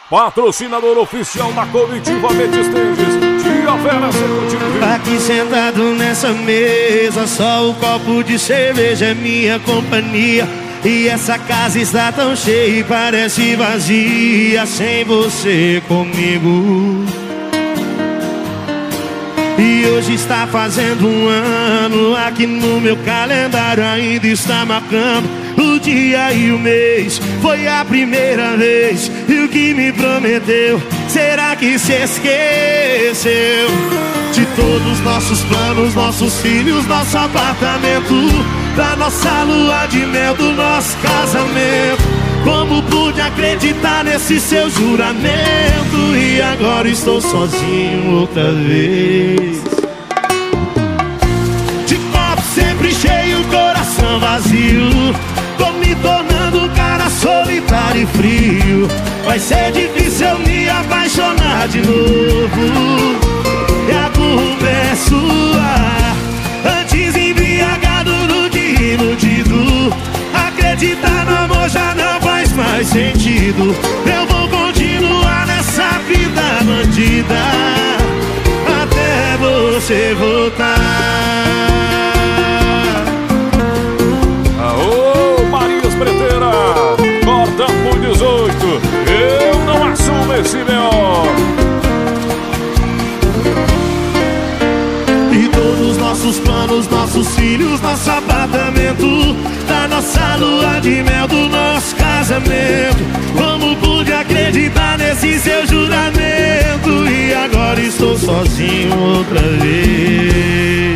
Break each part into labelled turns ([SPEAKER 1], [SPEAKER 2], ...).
[SPEAKER 1] patrocinador oficial da comitiva Metestendes, Tia Vera Secutivo.
[SPEAKER 2] Aqui sentado nessa mesa, só o copo de cerveja é minha companhia. E essa casa está tão cheia e parece vazia sem você comigo. E hoje está fazendo um ano, aqui no meu calendário ainda está marcando o dia e o mês. Foi a primeira vez, e o que me prometeu, será que se esqueceu? De todos os nossos planos, nossos filhos, nosso apartamento, da nossa lua de mel, do nosso casamento. Como pude acreditar nesse seu juramento? E agora estou sozinho outra vez. De copo sempre cheio, coração vazio. Tô me tornando um cara solitário e frio. Vai ser difícil eu me apaixonar de novo. E a culpa é sua. Antes embriagado do que iludido. Acreditar no amor já não faz mais sentido. Eu vou continuar nessa vida bandida até você voltar.
[SPEAKER 1] Aô, Marias Preteira, corta por 18. Eu não assumo esse B.O.
[SPEAKER 2] E todos os nossos planos, nossos filhos, nosso apartamento, da nossa lua de mel, do nosso casamento. Como pude acreditar nesse seu juramento? E agora estou sozinho outra vez.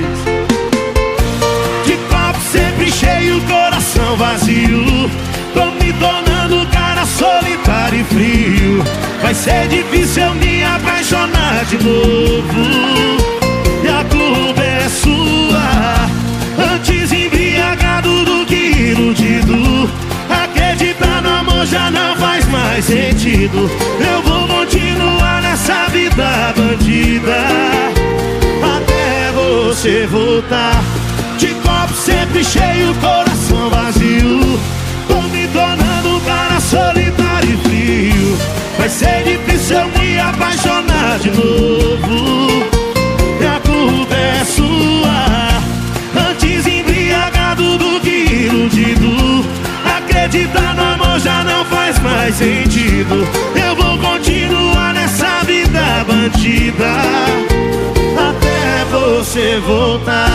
[SPEAKER 2] De copo sempre cheio, coração vazio. Tô me tornando um cara solitário e frio. Vai ser difícil eu me apaixonar de novo. E a culpa é sua. Antes embriagado do que iludido. Acreditar no amor já não faz mais sentido. Eu vou continuar nessa vida bandida até você voltar. De copo sempre cheio, coração vazio. Tô me tornando um cara solitário e frio. Vai ser difícil eu me apaixonar de novo. E a culpa é sua. Antes embriagado do que iludido. Acreditar no amor já não faz mais sentido. Eu vou continuar nessa vida bandida até você voltar.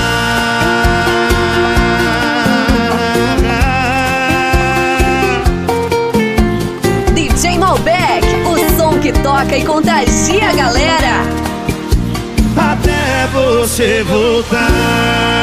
[SPEAKER 3] DJ Malbec, o som que toca e contagia a galera.
[SPEAKER 2] Até você voltar.